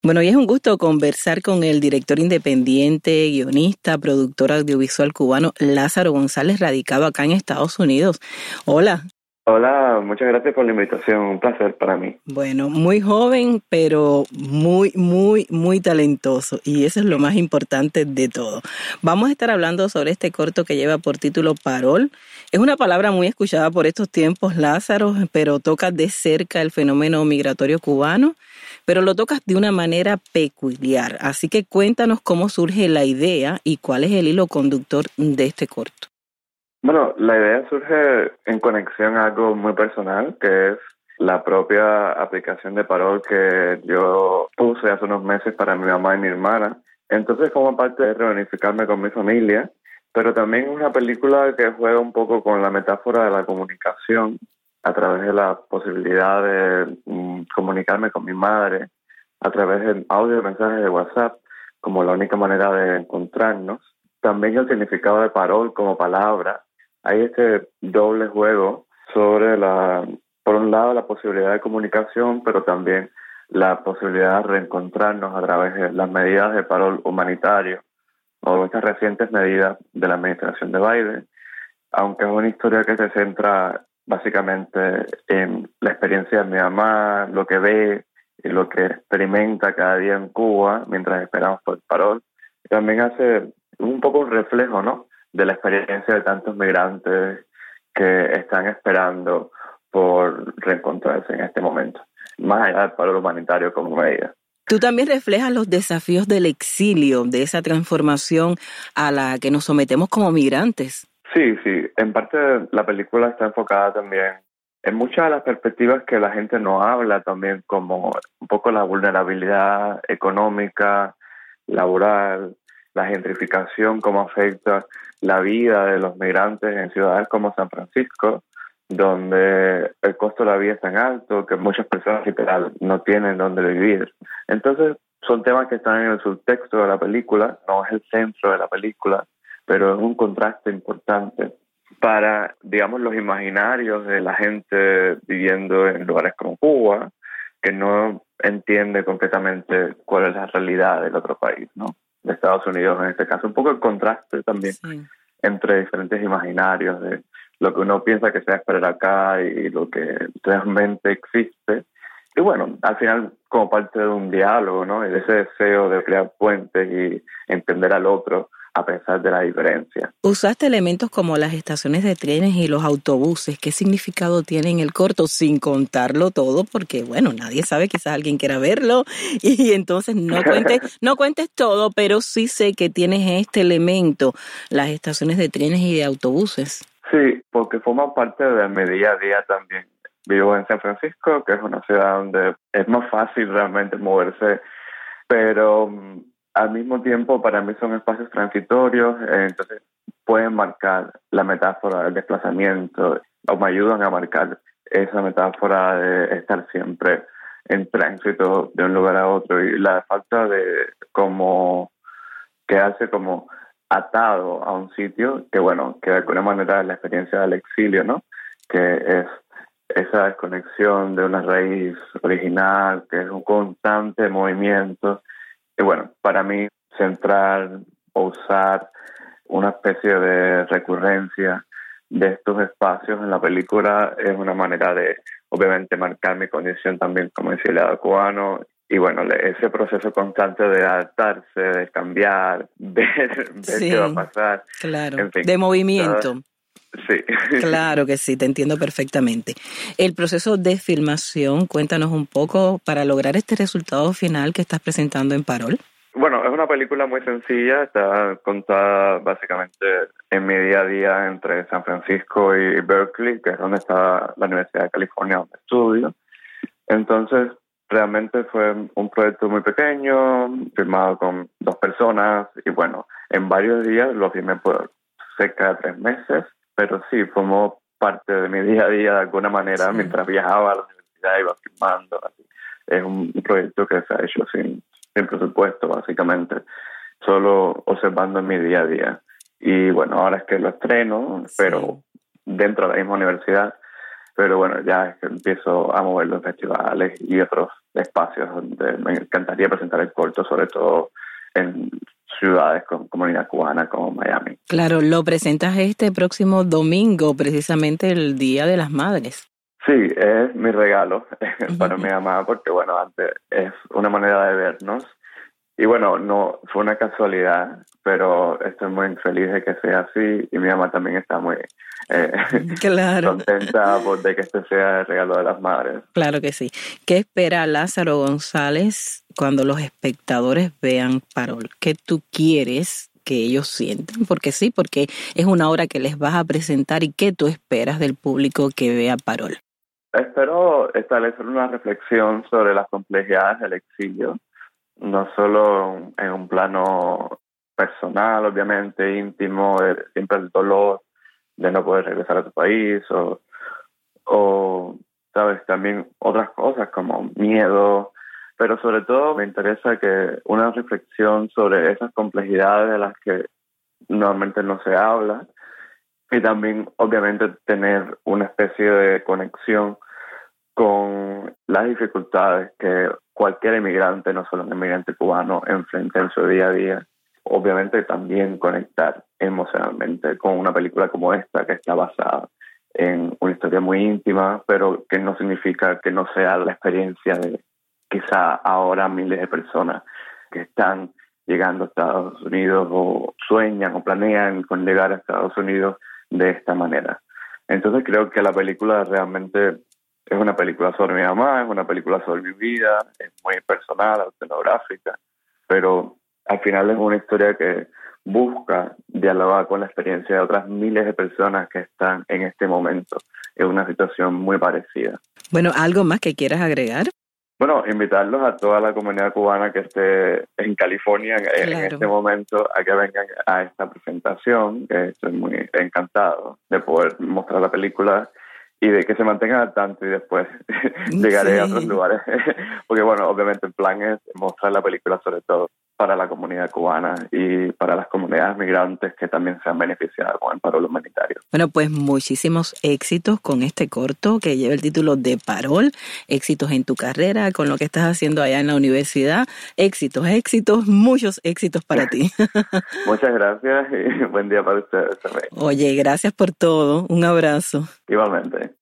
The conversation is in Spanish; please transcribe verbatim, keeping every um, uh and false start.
Bueno, y es un gusto conversar con el director independiente, guionista, productor audiovisual cubano Lázaro González, radicado acá en Estados Unidos. Hola. Hola, muchas gracias por la invitación, un placer para mí. Bueno, muy joven, pero muy, muy, muy talentoso, y eso es lo más importante de todo. Vamos a estar hablando sobre este corto que lleva por título Parol. Es una palabra muy escuchada por estos tiempos, Lázaro, pero tocas de cerca el fenómeno migratorio cubano, pero lo tocas de una manera peculiar. Así que cuéntanos cómo surge la idea y cuál es el hilo conductor de este corto. Bueno, la idea surge en conexión a algo muy personal, que es la propia aplicación de Parol que yo puse hace unos meses para mi mamá y mi hermana. Entonces, como parte de reunificarme con mi familia, pero también es una película que juega un poco con la metáfora de la comunicación a través de la posibilidad de mm, comunicarme con mi madre a través de audio y mensajes de WhatsApp como la única manera de encontrarnos. También el significado de Parol como palabra. Hay este doble juego sobre la, por un lado, la posibilidad de comunicación, pero también la posibilidad de reencontrarnos a través de las medidas de parol humanitario o estas recientes medidas de la administración de Biden, aunque es una historia que se centra básicamente en la experiencia de mi mamá, lo que ve y lo que experimenta cada día en Cuba mientras esperamos por el parol. También hace un poco un reflejo, ¿no?, de la experiencia de tantos migrantes que están esperando por reencontrarse en este momento, más allá del paro humanitario como medida. Tú también reflejas los desafíos del exilio, de esa transformación a la que nos sometemos como migrantes. Sí, sí. En parte la película está enfocada también en muchas de las perspectivas que la gente no habla también, como un poco la vulnerabilidad económica, laboral, la gentrificación, cómo afecta la vida de los migrantes en ciudades como San Francisco, donde el costo de la vida es tan alto que muchas personas literal no tienen dónde vivir. Entonces son temas que están en el subtexto de la película, no es el centro de la película, pero es un contraste importante para, digamos, los imaginarios de la gente viviendo en lugares como Cuba, que no entiende completamente cuál es la realidad del otro país, ¿no?, de Estados Unidos en este caso. Un poco el contraste también sí. entre diferentes imaginarios de lo que uno piensa que se va a esperar acá y lo que realmente existe. Y bueno, al final como parte de un diálogo, ¿no?, y de ese deseo de crear puentes y entender al otro a pesar de la diferencia. Usaste elementos como las estaciones de trenes y los autobuses. ¿Qué significado tiene en el corto? Sin contarlo todo, porque bueno, nadie sabe, quizás alguien quiera verlo, y entonces no cuentes, no cuentes todo, pero sí sé que tienes este elemento, las estaciones de trenes y de autobuses. Sí, porque forma parte de mi día a día también. Vivo en San Francisco, que es una ciudad donde es más fácil realmente moverse, pero al mismo tiempo para mí son espacios transitorios, eh, entonces pueden marcar la metáfora del desplazamiento o me ayudan a marcar esa metáfora de estar siempre en tránsito de un lugar a otro y la falta de como quedarse como atado a un sitio que bueno, que de alguna manera es la experiencia del exilio, ¿no?, que es esa desconexión de una raíz original, que es un constante movimiento. Y bueno, para mí centrar o usar una especie de recurrencia de estos espacios en la película es una manera de, obviamente, marcar mi condición también como exiliado cubano y bueno, ese proceso constante de adaptarse, de cambiar, ver, ver sí, qué va a pasar. Claro, en fin, de movimiento. ¿sabes? Sí. Claro que sí, te entiendo perfectamente. El proceso de filmación, cuéntanos un poco para lograr este resultado final que estás presentando en Parol. Bueno, es una película muy sencilla, está contada básicamente en mi día a día entre San Francisco y Berkeley, que es donde está la Universidad de California donde estudio. Entonces, realmente fue un proyecto muy pequeño, filmado con dos personas y bueno, en varios días lo filmé por cerca de tres meses. Pero sí, formó parte de mi día a día de alguna manera, sí. Mientras viajaba a la universidad iba filmando. Así. Es un proyecto que se ha hecho sin, sin presupuesto, básicamente, solo observando en mi día a día. Y bueno, ahora es que lo estreno, sí. pero dentro de la misma universidad. Pero bueno, ya es que empiezo a moverlo en festivales y otros espacios donde me encantaría presentar el corto, sobre todo en ciudades con comunidad cubana como Miami. Claro, lo presentas este próximo domingo, precisamente el Día de las Madres. Sí, es mi regalo para mi mamá, porque bueno, antes es una manera de vernos. Y bueno, no fue una casualidad, pero estoy muy feliz de que sea así, y mi mamá también está muy eh, claro. contenta por de que este sea el regalo de las madres. Claro que sí. ¿Qué espera Lázaro González cuando los espectadores vean Parol? ¿Qué tú quieres que ellos sientan? Porque sí, porque es una obra que les vas a presentar, y ¿qué tú esperas del público que vea Parol? Espero establecer una reflexión sobre las complejidades del exilio, no solo en un plano personal, obviamente, íntimo, de, siempre el dolor de no poder regresar a tu país, o, o, sabes, también otras cosas como miedo, pero sobre todo me interesa que una reflexión sobre esas complejidades de las que normalmente no se habla, y también, obviamente, tener una especie de conexión con las dificultades que cualquier inmigrante, no solo un inmigrante cubano, enfrenta en su día a día. Obviamente también conectar emocionalmente con una película como esta, que está basada en una historia muy íntima, pero que no significa que no sea la experiencia de quizá ahora miles de personas que están llegando a Estados Unidos, o sueñan o planean con llegar a Estados Unidos de esta manera. Entonces creo que la película realmente es una película sobre mi mamá, es una película sobre mi vida, es muy personal, autobiográfica, pero al final es una historia que busca dialogar con la experiencia de otras miles de personas que están en este momento en una situación muy parecida. Bueno, ¿algo más que quieras agregar? Bueno, invitarlos a toda la comunidad cubana que esté en California en, claro. en este momento a que vengan a esta presentación, que estoy muy encantado de poder mostrar la película y de que se mantengan al tanto, y después llegaré sí. a otros lugares. Porque bueno, obviamente el plan es mostrar la película sobre todo para la comunidad cubana y para las comunidades migrantes que también se han beneficiado con el Parol humanitario. Bueno, pues muchísimos éxitos con este corto que lleva el título de Parol, éxitos en tu carrera, con lo que estás haciendo allá en la universidad, éxitos, éxitos, muchos éxitos para ti. Muchas gracias y buen día para ustedes también. Oye, gracias por todo, un abrazo. Igualmente.